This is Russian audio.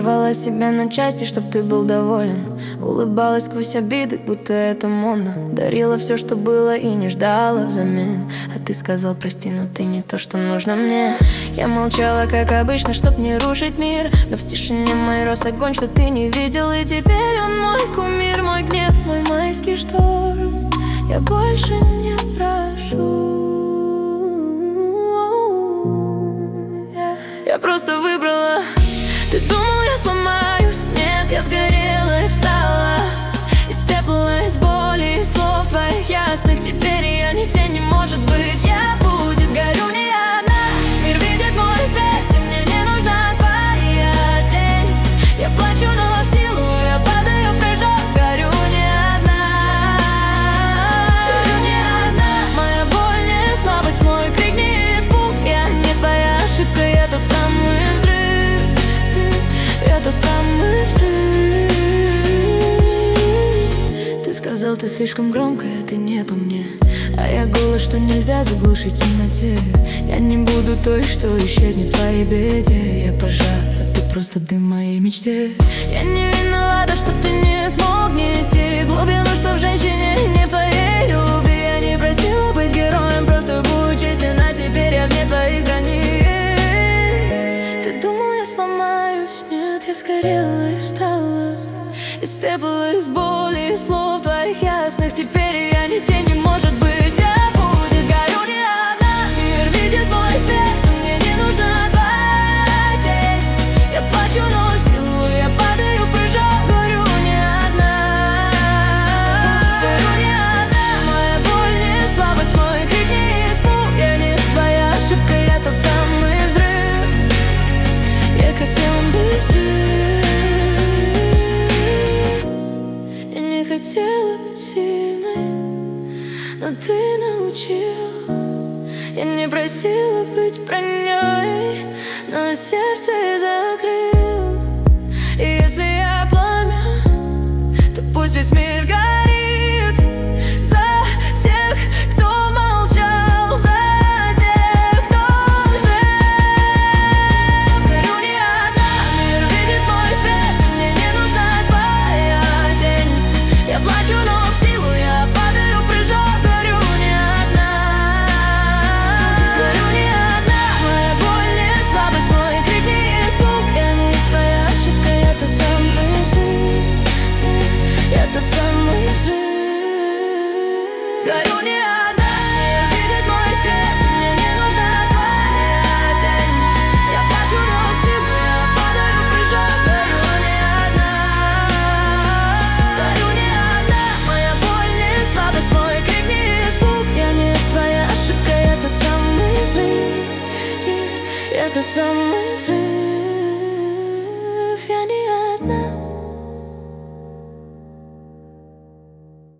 рвала себя на части, чтоб ты был доволен. Улыбалась сквозь обиды, будто это модно. Дарила все, что было, и не ждала взамен. А ты сказал прости, но ты не то, что нужно мне. Я молчала, как обычно, чтоб не рушить мир. Но в тишине мой рос огонь, что ты не видел. И теперь он мой кумир, мой гнев, мой майский шторм. Я больше не прошу. Я просто выбрала. Ты думал, я сломаюсь? Нет, я сгорела и встала. Из пепла, из боли, из слов твоих ясных. Теперь я не тень, не может быть. Я будет, горю не одна. Мир видит мой свет, и мне не нужна твоя тень. Я плачу, но в силу я падаю в прыжок. Горю не одна. Горю не одна. Моя боль не слабость, мой крик не испуг. Я не твоя ошибка, я тот самый взрыв. Я тот самый взрыв. Ты сказал, ты слишком громкая, ты не по мне. А я голос, что нельзя заглушить в темноте. Я не буду той, что исчезнет в твоей беде. Я пожар, а ты просто дым в моей мечте. Я не виновата, что ты не смог нести глубину, что в женщине, не в твоей любви. Я не просила быть героем, просто будь честен. А теперь я вне твоих границ. Ты думал, я сломаюсь? Нет, я сгорела и встала. Из пепла, из боли, из слов твоих ясных. Теперь я не тень, не может быть. Я будет, горю не одна. Мир видит мой свет, но мне не нужна твоя тень. Я плачу, но в силу я падаю в прыжок. Горю не одна. Горю не одна. Моя боль не слабость, мой крик не испуг. Я не твоя ошибка, я тот самый взрыв. Я хотела быть взрыв. Хотела быть сильной, но ты научил. Я не просила быть броней, но сердце закрыл. И если я пламя, то пусть весь мир горит. За всех, кто молчал, за тех, кто лжет. Горю не одна, мир видит мой свет, и мне не нужна твоя тень. Я плачу, но в силу я падаю в прыжок. Горю не одна. Горю не одна. Моя боль не слабость, мой крик не испуг. Я не твоя ошибка, я тот самый взрыв. Я тот самый взрыв. Горю не одна. Мир видит мой свет, и мне не нужна твоя тень. Я плачу, но в силу я падаю в прыжок. Горю не одна. Горю не одна. Моя боль не слабость, мой крик не испуг. Я не твоя ошибка, я тот самый взрыв. Я тот самый взрыв.